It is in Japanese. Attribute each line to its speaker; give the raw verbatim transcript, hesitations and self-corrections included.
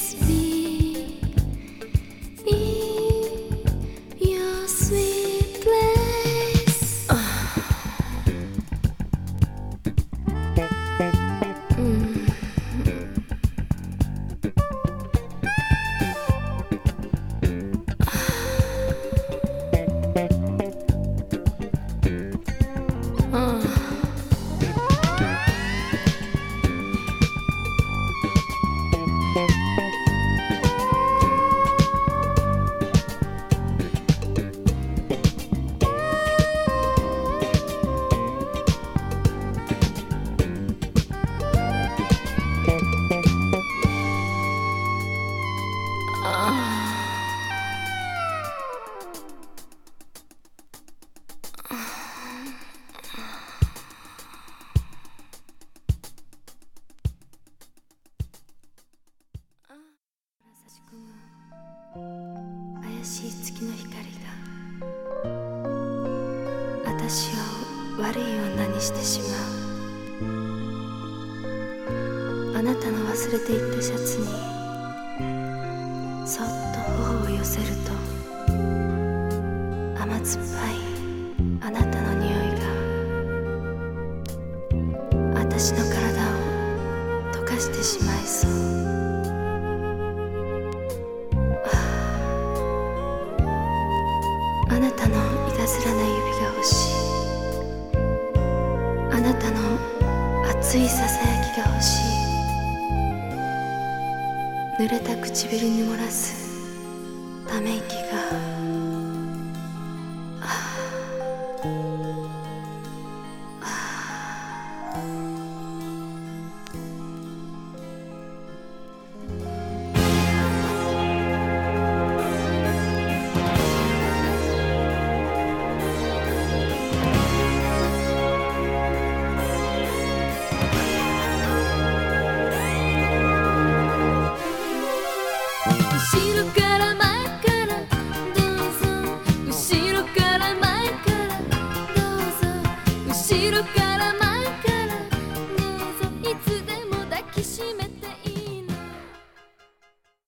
Speaker 1: 怪しい月の光が私を悪い女にしてしまう。あなたの忘れていったシャツにそっと頬を寄せると、甘酸っぱいあなたの匂いが私の体を溶かしてしまいそう。あなたのいたずらな指が欲しい。あなたの熱いささやきが欲しい。濡れた唇に漏らすため息が
Speaker 2: 後ろから